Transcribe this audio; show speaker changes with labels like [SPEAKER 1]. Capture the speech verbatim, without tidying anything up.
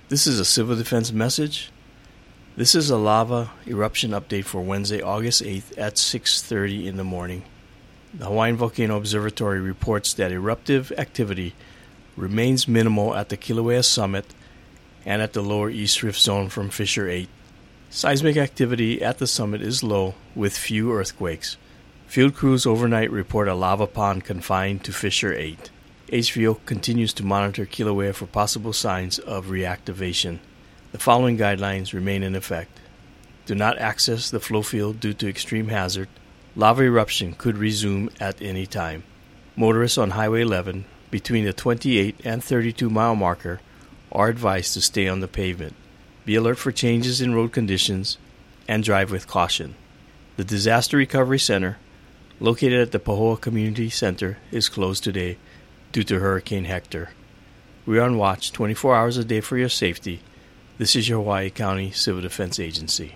[SPEAKER 1] This is a Civil Defense message. This is a lava eruption update for Wednesday, August eighth at six thirty in the morning. The Hawaiian Volcano Observatory reports that eruptive activity remains minimal at the Kilauea summit and at the lower East Rift Zone from Fissure eight. Seismic activity at the summit is low, with few earthquakes. Field crews overnight report a lava pond confined to Fissure eight. H V O continues to monitor Kilauea for possible signs of reactivation. The following guidelines remain in effect. Do not access the flow field due to extreme hazard. Lava eruption could resume at any time. Motorists on Highway eleven between the twenty-eight and thirty-two mile marker are advised to stay on the pavement. Be alert for changes in road conditions and drive with caution. The Disaster Recovery Center, located at the Pahoa Community Center, is closed today due to Hurricane Hector. We are on watch twenty-four hours a day for your safety. This is your Hawaii County Civil Defense Agency.